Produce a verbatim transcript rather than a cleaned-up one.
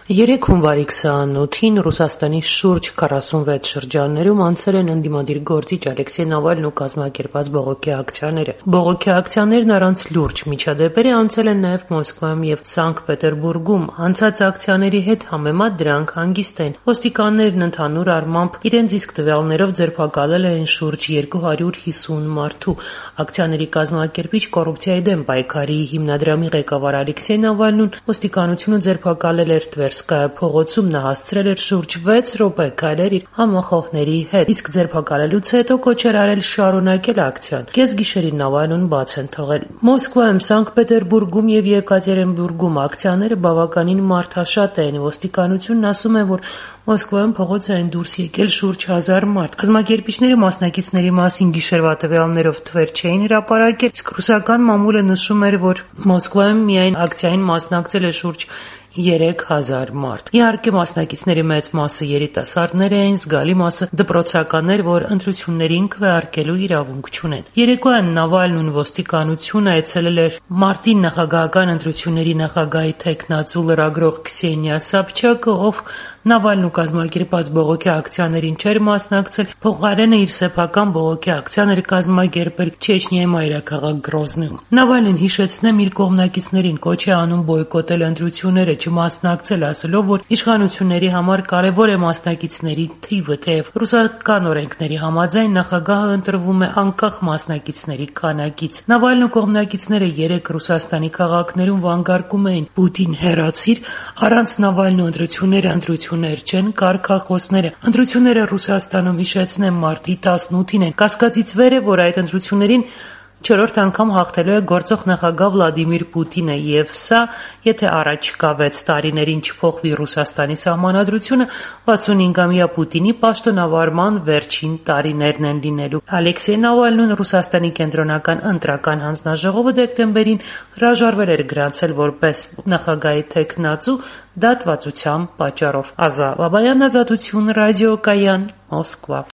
Երեկ հունվարի քսանութին Ռուսաստանի շուրջ քառասունվեց շրջաններում անցել են ընդդիմադիր գործիչ Ալեքսեյ Նավալնու կազմակերպած բողոքի ակցիաները։ Բողոքի ակցիաներն առանց լուրջ միջադեպերի անցել են նաև Մոսկվայում և Սանկտ Պետերբուրգում։ Անցած ակցիաների հետ համեմատ դրանք հանգիստ են։ Ոստիկաններն ընդհանուր առմամբ իրենց իսկ տվյալներով ձերբակալել են շուրջ երկու հարյուր հիսուն մարդու։ Ակցիաների կազմակերպիչ կոռուպցիայի դեմ պայքարի հիմնադրամի ղեկավար Ալեքսեյ Նավալնուն ոստիկանությունը ձերբակալել էր Տվերսկայա փողոցում, նա հասցրել էր շուրջ վեց րոպե քայլել իր համախոհների հետ, իսկ ձերբակալելուց հետո կոչ էր արել շարունակել ակցիան։ Կեսգիշերին Նավալնուն բաց են թողել։ Մոսկվայում, Սանկտ Պետերբուրգում և Եկատերինբուրգում ակցիաները բավականին մարդաշատ էին։ Ոստիկանությունն ասում է, որ Մոսկվայում փողոց էին դուրս եկել շուրջ հազար մարդ։ Կազմակերպիչները մասնակիցների մասին գիշերվա տվյալներով թվեր չէին հրապարակել, իսկ ռուսական մամուլը նշում էր, որ Մոսկվայում միայն ակցիային մասնակցել է շուրջ երեք հազար մարդ։ Իհարկե, մասնակիցների մեծ մասը երիտասարդներ էին, զգալի մասը դպրոցականներ, որ ընտրություններին քվեարկելու իրավունք չունեն։ Երեկոյան Նավալնուն ոստիկանությունը այցելել էր մարտին նախագահական ընտրությունների նախագահի թեկնածու լրագրող Քսենիա Սաբչակը, ով Նավալնու կազմակերպած բողոքի ակցիաներին չէր մասնակցել, փոխարենը իր սեփական բողոքի ակցիան էր կազմակերպել Չեչնիայի մայրաքաղաք Գրոզնիում։ Նավալնին, հիշեցնեմ, իր կողմնակիցներին կոչ է անում բոյկոտել ընտրությունները, չմասնակցել, ասելով, որ իշխանությունների համար կարևոր է մասնակիցների թիվը, թեև ռուսական օրենքների համաձայն նախագահը ընտրվում է անկախ մասնակիցների քանակից։ Նավալնու կողմնակիցները երեկ Ռուսաստանի քաղաքներում վանկարկում էին «Պուտին հեռացիր», առանց Նավալնու ընտրությունները ընտրություններ չեն, կարգախոսները։ Ընտրությունները Ռուսաստանում, հիշեցնեմ, մարտի տասնութին են։ Կասկածից վեր է, որ այդ ընտրություններին չորրորդ անգամ հաղթելու է գործող նախագահ Վլադիմիր Պուտինը, եւ սա, եթե առաջիկա վեց տարիներին չփոխվի Ռուսաստանի սահմանադրությունը, վաթսունհինգամյա Պուտինի պաշտոնավարման վերջին տարիներն են լինելու։ Ալեքսեյ Նավալնուն Ռուսաստանի կենտրոնական ընտրական հանձնաժողովը դեկտեմբերին հրաժարվել էր գրանցել որպես նախագահի թեկնածու դատվածության պատճառով։ Ազա Բաբայան, Ազատություն, Ռադիոկայան, Մոսկվա։